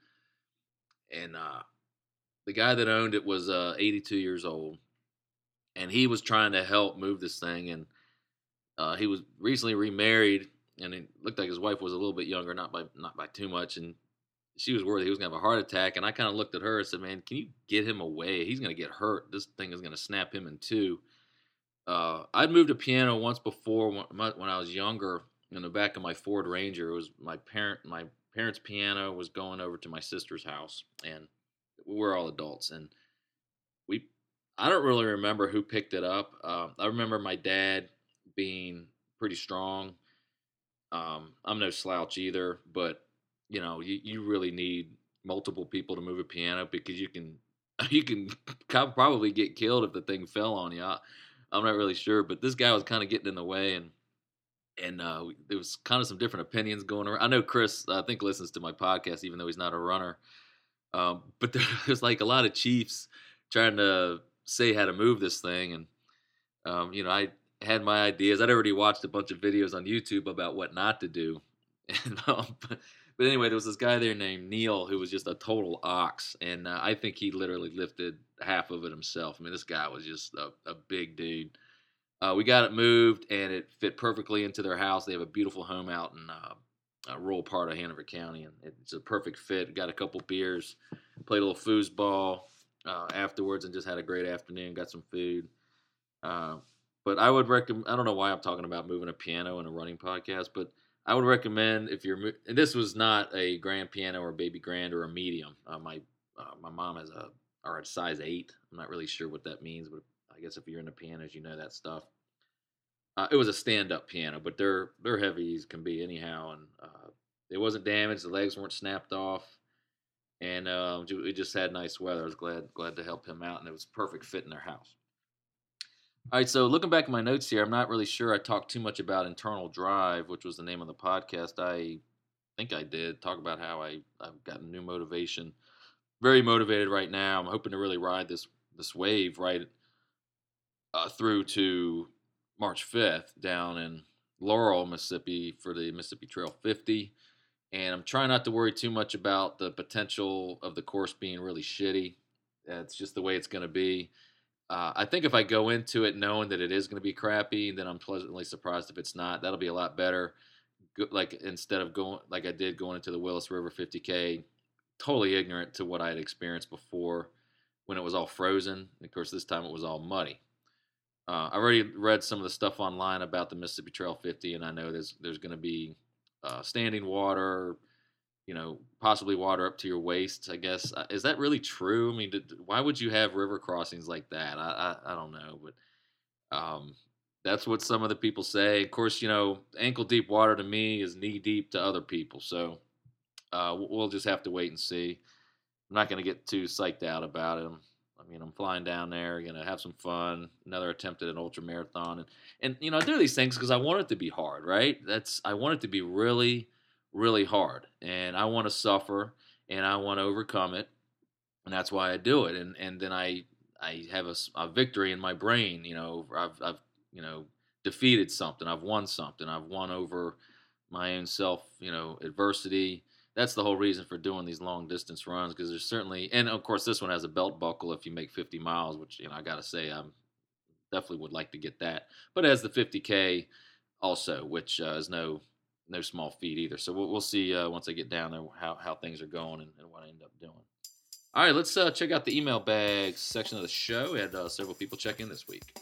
A: and uh, the guy that owned it was uh, eighty-two years old, and he was trying to help move this thing. And uh, he was recently remarried, and it looked like his wife was a little bit younger, not by not by too much, and she was worried he was going to have a heart attack. And I kind of looked at her and said, man, can you get him away? He's going to get hurt. This thing is going to snap him in two. Uh, I'd moved a piano once before when, when I was younger in the back of my Ford Ranger. It was my parent, my parents' piano was going over to my sister's house, and we're all adults. And we, I don't really remember who picked it up. Uh, I remember my dad being pretty strong. Um, I'm no slouch either, but you know, you, you really need multiple people to move a piano because you can you can probably get killed if the thing fell on you. I, I'm not really sure, but this guy was kind of getting in the way, and and uh, there was kind of some different opinions going around. I know Chris, I think, listens to my podcast, even though he's not a runner. Um, but there was like a lot of chiefs trying to say how to move this thing, and um, you know, I had my ideas. I'd already watched a bunch of videos on YouTube about what not to do, and um, but, But anyway, there was this guy there named Neil who was just a total ox, and uh, I think he literally lifted half of it himself. I mean, this guy was just a, a big dude. Uh, we got it moved, and it fit perfectly into their house. They have a beautiful home out in uh, a rural part of Hanover County, and it's a perfect fit. Got a couple beers, played a little foosball uh, afterwards, and just had a great afternoon. Got some food. Uh, but I would recommend. I don't know why I'm talking about moving a piano in a running podcast, but I would recommend if you're. And this was not a grand piano or a baby grand or a medium. Uh, my uh, my mom has a or a size eight. I'm not really sure what that means, but I guess if you're into pianos, you know that stuff. Uh, it was a stand-up piano, but they're they're heavy as can be anyhow, and uh, it wasn't damaged. The legs weren't snapped off, and uh, it just had nice weather. I was glad glad to help him out, and it was a perfect fit in their house. All right, so looking back at my notes here, I'm not really sure I talked too much about Internal Drive, which was the name of the podcast. I think I did talk about how I, I've gotten new motivation. Very motivated right now. I'm hoping to really ride this this wave right uh, through to March fifth down in Laurel, Mississippi for the Mississippi Trail fifty. And I'm trying not to worry too much about the potential of the course being really shitty. It's just the way it's going to be. Uh, I think if I go into it knowing that it is going to be crappy, then I'm pleasantly surprised if it's not. That'll be a lot better. Go, like instead of going like I did going into the Willis River fifty K, totally ignorant to what I had experienced before when it was all frozen. Of course, this time it was all muddy. Uh, I already read some of the stuff online about the Mississippi Trail fifty, and I know there's there's going to be uh, standing water, you know, possibly water up to your waist, I guess. Uh, Is that really true? I mean, did, why would you have river crossings like that? I, I, I don't know, but um, that's what some of the people say. Of course, you know, ankle deep water to me is knee deep to other people. So uh, we'll just have to wait and see. I'm not going to get too psyched out about it. I mean, I'm flying down there, going to have some fun. Another attempt at an ultra marathon, and and you know, I do these things because I want it to be hard, right? That's I want it to be really, really hard, and I want to suffer, and I want to overcome it, and that's why I do it. And and then I I have a, a victory in my brain. You know, I've I've you know defeated something. I've won something. I've won over my own self. You know, adversity. That's the whole reason for doing these long distance runs, because there's certainly, and of course this one has a belt buckle if you make fifty miles, which, you know, I got to say, I definitely would like to get that. But it has the fifty K also, which uh, is no no small feat either. So we'll, we'll see uh, once I get down there how, how things are going and, and what I end up doing. All right, let's uh, check out the email bag section of the show. We had uh, several people check in this week.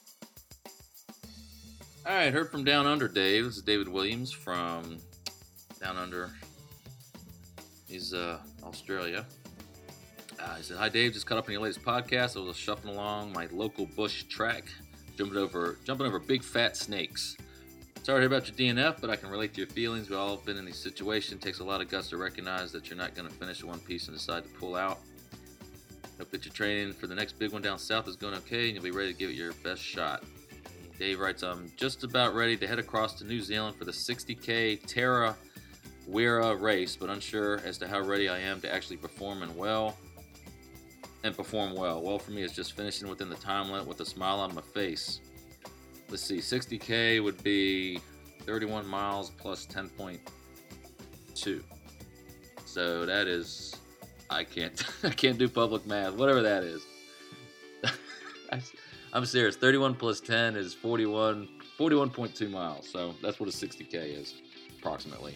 A: All right, heard from Down Under, Dave. This is David Williams from Down Under. He's uh, Australia. Uh, he said, "Hi Dave, just caught up on your latest podcast. I was shuffling along my local bush track, jumping over jumping over big fat snakes. Sorry to hear about your D N F, but I can relate to your feelings. We've all been in these situations. It takes a lot of guts to recognize that you're not going to finish one piece and decide to pull out. Hope that your training for the next big one down south is going okay and you'll be ready to give it your best shot." Dave writes, "I'm just about ready to head across to New Zealand for the sixty K Terra Wera race, but unsure as to how ready I am to actually perform and well and perform well. Well, for me, it's just finishing within the time limit with a smile on my face. Let's see, sixty K would be thirty-one miles plus ten point two. So that is, I can't, I can't do public math, whatever that is. I, I'm serious. thirty-one plus ten is forty-one, forty-one point two miles. So that's what a sixty K is, approximately.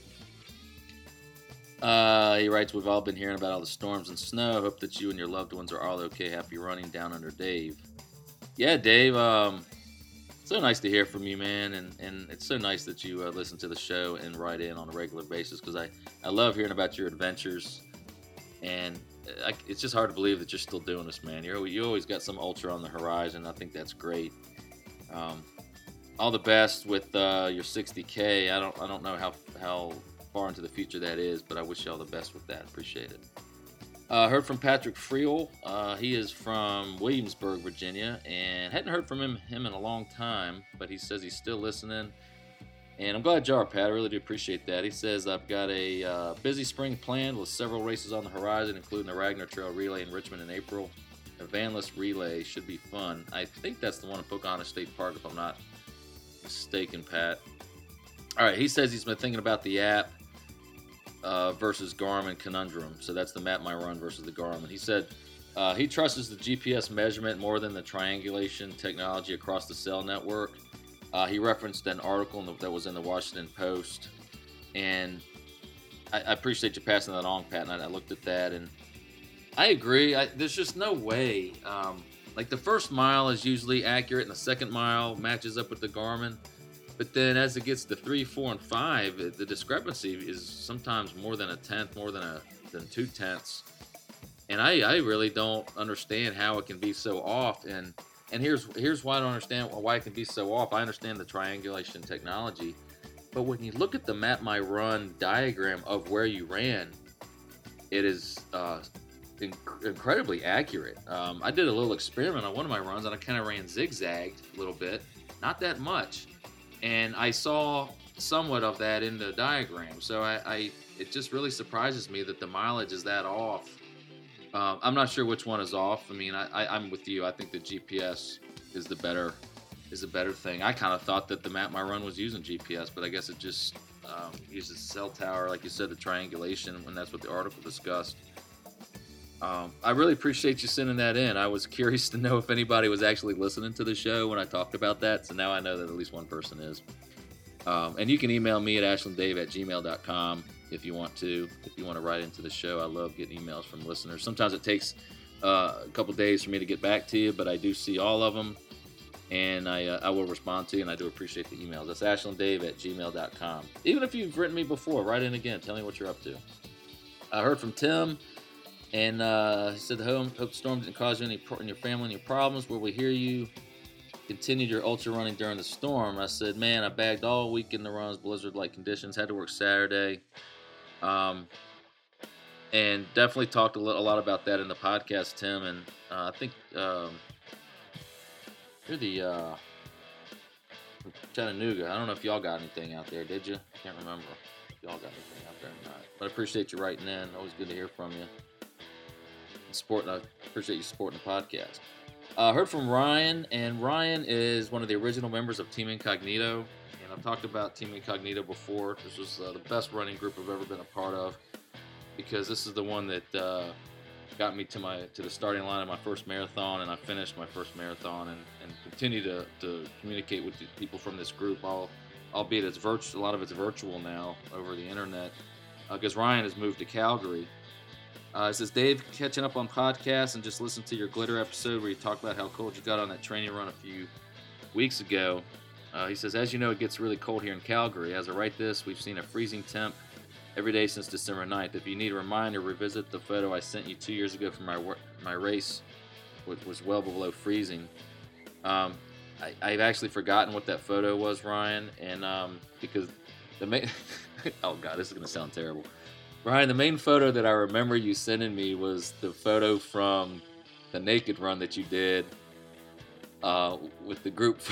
A: Uh, he writes, "We've all been hearing about all the storms and snow. Hope that you and your loved ones are all okay. Happy running, Down Under, Dave." Yeah, Dave, um, so nice to hear from you, man. And, and it's so nice that you uh, listen to the show and write in on a regular basis, because I, I love hearing about your adventures. And I, it's just hard to believe that you're still doing this, man. You're, you always got some ultra on the horizon. I think that's great. Um, all the best with uh, your sixty K. I don't I don't know how how far into the future that is, but I wish you all the best with that. Appreciate it. Uh, heard from Patrick Friel. Uh, he is from Williamsburg, Virginia, and hadn't heard from him him in a long time, but he says he's still listening. And I'm glad you are, Pat. I really do appreciate that. He says, "I've got a uh, busy spring planned with several races on the horizon, including the Ragnar Trail Relay in Richmond in April. A vanless relay should be fun." I think that's the one in Pocahontas State Park, if I'm not mistaken, Pat. All right, he says he's been thinking about the app uh, versus Garmin conundrum. So that's the Map My Run versus the Garmin. He said uh, he trusts the G P S measurement more than the triangulation technology across the cell network. Uh, he referenced an article that was in the Washington Post, and I, I appreciate you passing that on, Pat. And I, I looked at that, and I agree. I, there's just no way. Um, like the first mile is usually accurate, and the second mile matches up with the Garmin. But then as it gets to three, four, and five, the discrepancy is sometimes more than a tenth, more than a than two tenths. And I, I really don't understand how it can be so off. And and here's here's why I don't understand why it can be so off. I understand the triangulation technology, but when you look at the Map My Run diagram of where you ran, it is uh, inc- incredibly accurate. Um, I did a little experiment on one of my runs, and I kind of ran zigzagged a little bit, not that much, and I saw somewhat of that in the diagram. So I, I it just really surprises me that the mileage is that off. Um, I'm not sure which one is off. I mean, I, I, I'm with you. I think the G P S is the better is a better thing. I kind of thought that the map my run was using G P S, but I guess it just um, uses cell tower, like you said, the triangulation, and that's what the article discussed. Um, I really appreciate you sending that in. I was curious to know if anybody was actually listening to the show when I talked about that, so now I know that at least one person is. Um, and you can email me at ashlanddave at gmail dot com if you want to. If you want to write into the show, I love getting emails from listeners. Sometimes it takes uh, a couple days for me to get back to you, but I do see all of them, and I uh, I will respond to you, and I do appreciate the emails. That's ashlanddave at gmail dot com. Even if you've written me before, write in again. Tell me what you're up to. I heard from Tim, and uh, he said, the hope the storm didn't cause you any pro- in your family any problems. Where we hear you continued your ultra running during the storm. I said, man, I bagged all week in the runs, blizzard-like conditions, had to work Saturday. Um, and definitely talked a, li- a lot about that in the podcast, Tim. And uh, I think um, you're the uh, Chattanooga. I don't know if y'all got anything out there, did you? Can't remember if y'all got anything out there or not. But I appreciate you writing in. Always good to hear from you. And supporting, I appreciate you supporting the podcast. I uh, heard from Ryan, and Ryan is one of the original members of Team Incognito, and I've talked about Team Incognito before. This was uh, the best running group I've ever been a part of, because this is the one that uh, got me to my to the starting line of my first marathon, and I finished my first marathon, and, and continue to, to communicate with the people from this group, all, albeit it's virtual. A lot of it's virtual now over the internet, because uh, Ryan has moved to Calgary. Uh, it says, Dave, catching up on podcasts and just listened to your glitter episode where you talked about how cold you got on that training run a few weeks ago. Uh, he says, as you know, it gets really cold here in Calgary. As I write this, we've seen a freezing temp every day since December ninth. If you need a reminder, revisit the photo I sent you two years ago from my my race, which was well below freezing. Um, I, I've actually forgotten what that photo was, Ryan, and um, because the main... oh, God, this is going to sound terrible. Ryan, the main photo that I remember you sending me was the photo from the naked run that you did uh, with the group.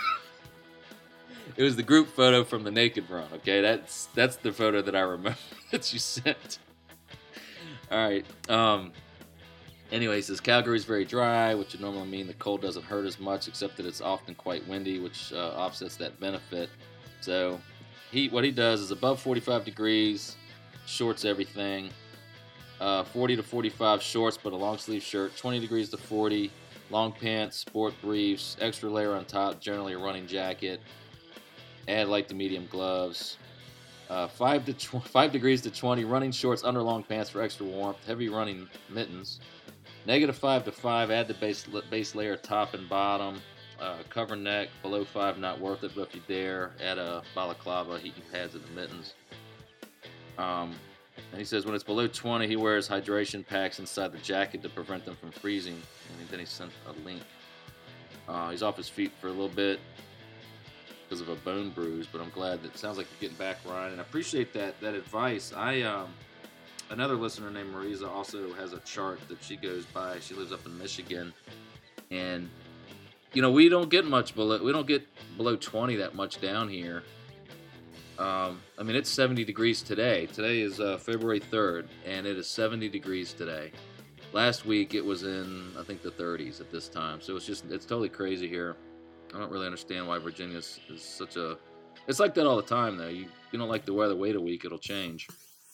A: It was the group photo from the naked run, okay? That's that's the photo that I remember that you sent. All right. Um, anyway, he says, Calgary's very dry, which would normally mean the cold doesn't hurt as much, except that it's often quite windy, which uh, offsets that benefit. So he what he does is above forty-five degrees, shorts everything, uh, forty to forty-five shorts but a long sleeve shirt, twenty degrees to forty, long pants, sport briefs, extra layer on top, generally a running jacket, add light to medium gloves, uh, five to tw- five degrees to twenty, running shorts under long pants for extra warmth, heavy running mittens, negative five to five, add the base base layer top and bottom, uh, cover neck, below five not worth it, but if you dare, add a balaclava, heating pads and the mittens. Um, and he says when it's below twenty, he wears hydration packs inside the jacket to prevent them from freezing. And then he sent a link. Uh, he's off his feet for a little bit because of a bone bruise, but I'm glad that it sounds like you're getting back, Ryan. And I appreciate that that advice. I um, another listener named Marisa also has a chart that she goes by. She lives up in Michigan, and you know we don't get much below. We don't get below twenty that much down here. Um, I mean, it's seventy degrees today. Today is uh, February third, and it is seventy degrees today. Last week, it was in, I think, the thirties at this time. So it's just, it's totally crazy here. I don't really understand why Virginia is, is such a... It's like that all the time, though. You, you don't like the weather, wait a week, it'll change.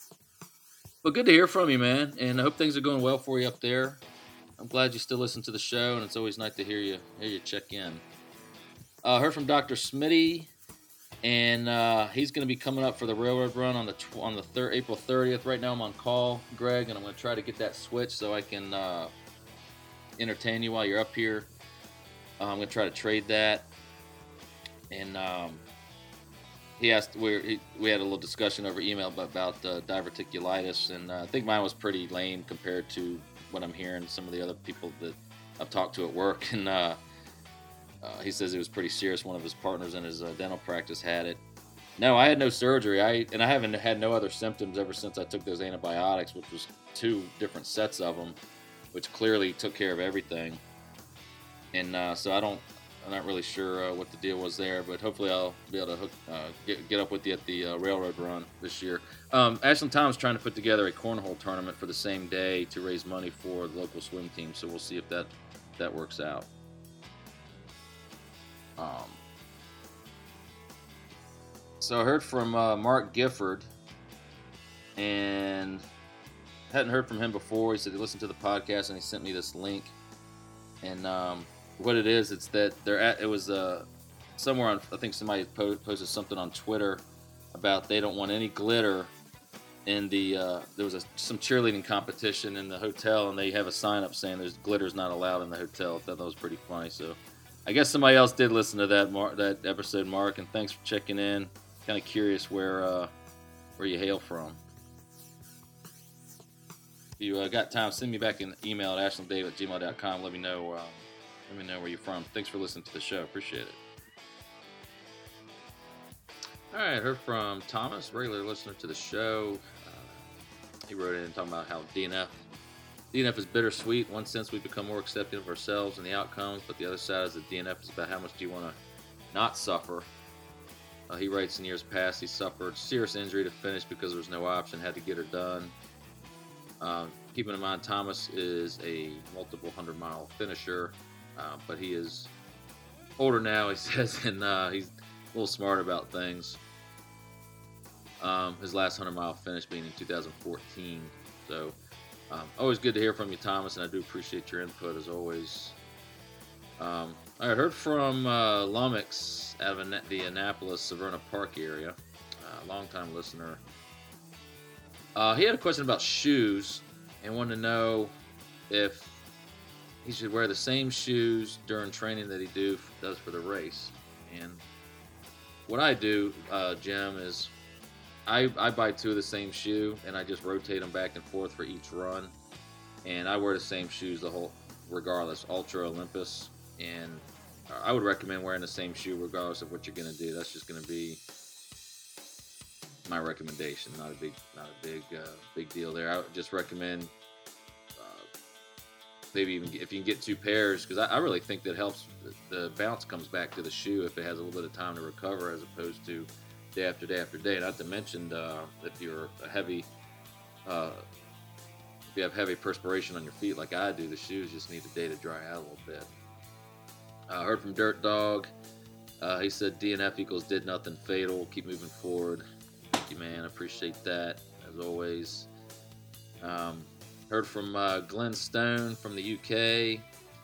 A: But good to hear from you, man, and I hope things are going well for you up there. I'm glad you still listen to the show, and it's always nice to hear you, hear you check in. I uh, heard from Doctor Smitty. And uh, he's going to be coming up for the railroad run on the tw- on the thir- April thirtieth. Right now I'm on call, Greg, and I'm going to try to get that switch so I can uh, entertain you while you're up here. Uh, I'm going to try to trade that. And um, he asked, we he, we had a little discussion over email about, about uh, diverticulitis, and uh, I think mine was pretty lame compared to what I'm hearing some of the other people that I've talked to at work. And uh, Uh, he says it was pretty serious. One of his partners in his uh, dental practice had it. No, I had no surgery. I and I haven't had no other symptoms ever since I took those antibiotics, which was two different sets of them, which clearly took care of everything. And uh, so I don't, I'm not really sure uh, what the deal was there, but hopefully I'll be able to hook, uh, get get up with you at the uh, railroad run this year. Um, Ashland Tom's trying to put together a cornhole tournament for the same day to raise money for the local swim team. So we'll see if that if that works out. Um, So I heard from uh, Mark Gifford, and hadn't heard from him before. He said he listened to the podcast and he sent me this link. And um, what it is, it's that they're at. It was uh, somewhere on. I think somebody po- posted something on Twitter about they don't want any glitter in the. Uh, there was a, some cheerleading competition in the hotel, and they have a sign up saying there's glitter's not allowed in the hotel. I thought that was pretty funny. So I guess somebody else did listen to that Mar- that episode, Mark. And thanks for checking in. Kind of curious where uh, where you hail from. If you uh, got time, send me back an email at ashland dave at gmail dot com. Let me know. Uh, let me know where you're from. Thanks for listening to the show. Appreciate it. All right, heard from Thomas, regular listener to the show. Uh, he wrote in talking about how D N F D N F is bittersweet. In one sense, we become more accepting of ourselves and the outcomes, but the other side is that D N F is about how much do you want to not suffer. Uh, he writes in years past he suffered serious injury to finish because there was no option, had to get her done. Uh, keeping in mind, Thomas is a multiple hundred mile finisher, uh, but he is older now, he says, and uh, he's a little smart about things. Um, his last hundred mile finish being in two thousand fourteen. So, um, always good to hear from you, Thomas, and I do appreciate your input as always. Um, I heard from uh, Lummox out of the Annapolis, Severna Park area, a uh, long-time listener. Uh, he had a question about shoes and wanted to know if he should wear the same shoes during training that he do does for the race. And what I do, uh, Jim, is I, I buy two of the same shoe and I just rotate them back and forth for each run. And I wear the same shoes the whole, regardless, Ultra, Olympus. And I would recommend wearing the same shoe regardless of what you're going to do. That's just going to be my recommendation. Not a big, not a big, uh, big deal there. I would just recommend uh, maybe even get, if you can get two pairs, because I, I really think that helps. The, the bounce comes back to the shoe if it has a little bit of time to recover, as opposed to day after day after day. Not to mention uh, if you're a heavy, uh, if you have heavy perspiration on your feet like I do, the shoes just need a day to dry out a little bit. I uh, heard from Dirt Dog. Uh, he said D N F equals did nothing fatal. Keep moving forward. Thank you, man. I appreciate that, as always. Um, heard from uh, Glenn Stone from the U K.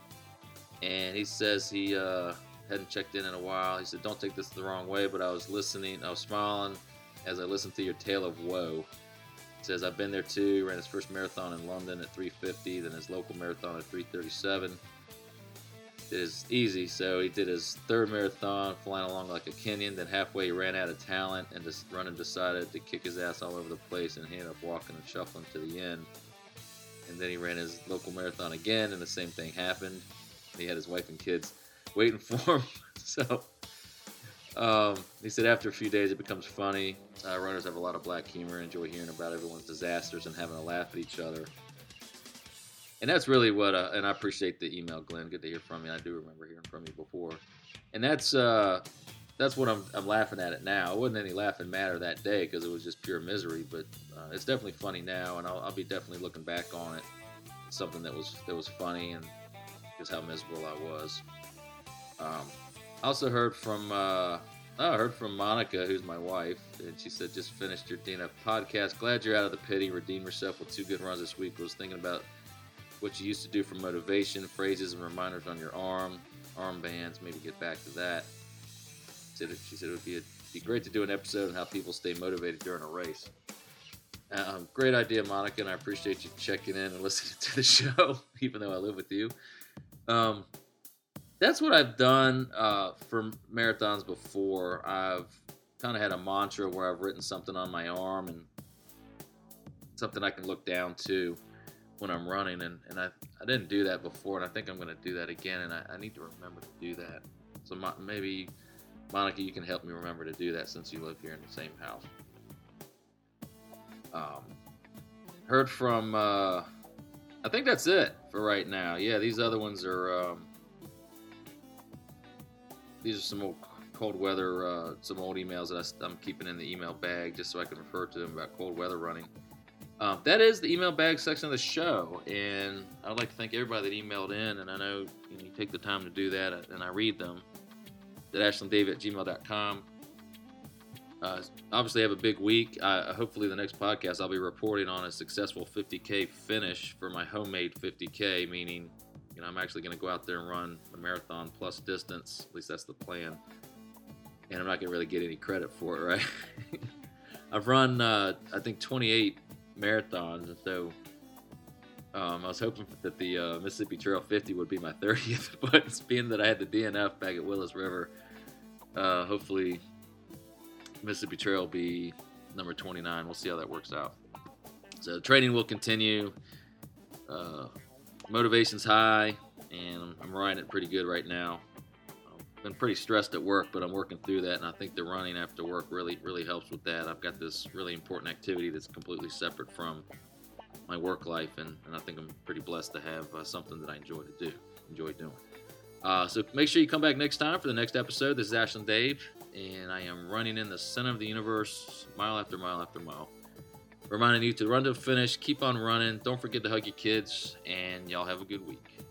A: And he says he uh, hadn't checked in in a while. He said, don't take this the wrong way, but I was listening. I was smiling as I listened to your tale of woe. He says, I've been there too. He ran his first marathon in London at three fifty, then his local marathon at three thirty-seven. It is easy, so he did his third marathon flying along like a Kenyan. Then halfway he ran out of talent and just running decided to kick his ass all over the place, and he ended up walking and shuffling to the end. And then he ran his local marathon again, and the same thing happened. He had his wife and kids waiting for him. So um, he said after a few days it becomes funny. Uh, runners have a lot of black humor and enjoy hearing about everyone's disasters and having a laugh at each other. And that's really what, uh, and I appreciate the email, Glenn. Good to hear from you. I do remember hearing from you before. And that's uh, that's what I'm, I'm laughing at it now. It wasn't any laughing matter that day because it was just pure misery, but uh, it's definitely funny now, and I'll, I'll be definitely looking back on it. It's something that was that was funny and just how miserable I was. Um, I also heard from uh, oh, I heard from Monica, who's my wife, and she said, just finished your D N F podcast. Glad you're out of the pity. Redeemed yourself with two good runs this week. I was thinking about what you used to do for motivation, phrases and reminders on your arm, armbands, maybe get back to that. She said, she said it would be, a, be great to do an episode on how people stay motivated during a race. Um, great idea, Monica, and I appreciate you checking in and listening to the show, even though I live with you. Um, that's what I've done uh, for marathons before. I've kind of had a mantra where I've written something on my arm and something I can look down to when I'm running, and, and I, I didn't do that before, and I think I'm going to do that again, and I, I need to remember to do that. So my, maybe Monica, you can help me remember to do that since you live here in the same house. Um, heard from, uh, I think that's it for right now. Yeah, these other ones are, um, these are some old cold weather, uh, some old emails that I, I'm keeping in the email bag just so I can refer to them about cold weather running. Um, that is the email bag section of the show, and I would like to thank everybody that emailed in, and I know you, know, you take the time to do that, and I read them, at ashland dave at gmail dot com. Uh, obviously, I have a big week. I, hopefully, the next podcast, I'll be reporting on a successful fifty K finish for my homemade fifty K, meaning, you know, I'm actually going to go out there and run a marathon plus distance. At least that's the plan. And I'm not going to really get any credit for it, right? I've run, uh, I think, twenty-eight marathons, and so um, I was hoping that the uh, Mississippi Trail fifty would be my thirtieth, but it's being that I had the D N F back at Willis River, uh, hopefully Mississippi Trail will be number twenty-nine. We'll see how that works out. So training will continue. Uh, motivation's high, and I'm, I'm riding it pretty good right now. I've been pretty stressed at work, but I'm working through that, and I think the running after work really, really helps with that. I've got this really important activity that's completely separate from my work life, and, and I think I'm pretty blessed to have uh, something that I enjoy to do, enjoy doing. Uh, so make sure you come back next time for the next episode. This is Ashland Dave, and I am running in the center of the universe, mile after mile after mile. Reminding you to run to a finish, keep on running, don't forget to hug your kids, and y'all have a good week.